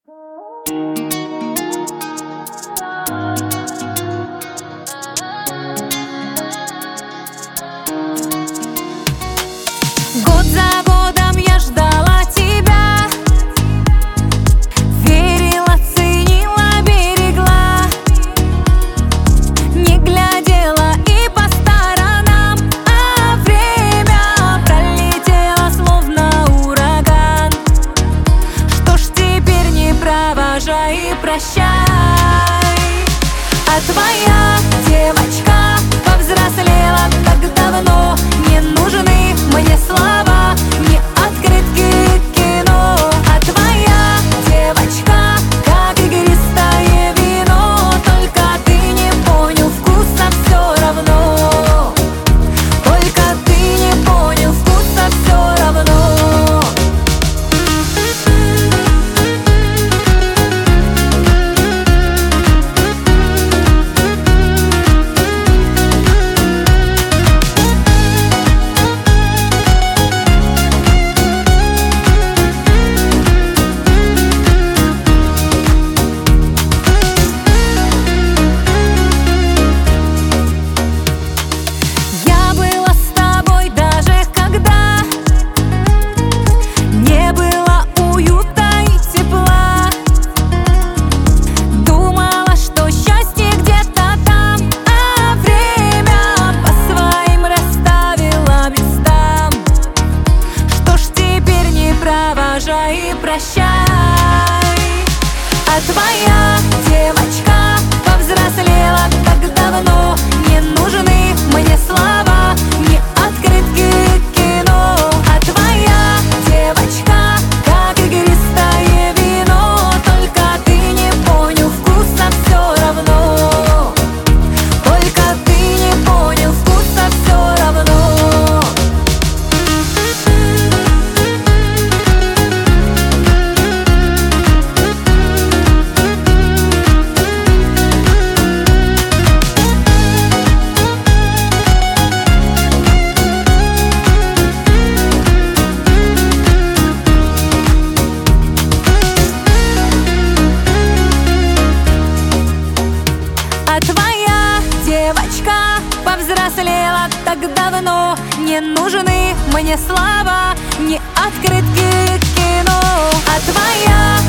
Год за годом я ждала тебя, верила, ценила, берегла, не глядела и по сторонам, а время пролетело словно ураган. Что ж теперь, не провожай и прощай, а твоя девочка повзрослела так давно. Не нужны мне слова, не открытки к кино, а твоя девочка как игристое вино. Только ты не понял вкуса все равно, только ты не понял вкуса все равно. Провожай и прощай, а твоя девочка повзрослела так давно. Не нужны мне слова, не открытки к кино, а твоя девочка как игристое вино. Только ты не понял вкуса все равно, только ты не понял вкуса все равно. А твоя девочка повзрослела так давно. Не нужны мне слова, не открытки к кино, а твоя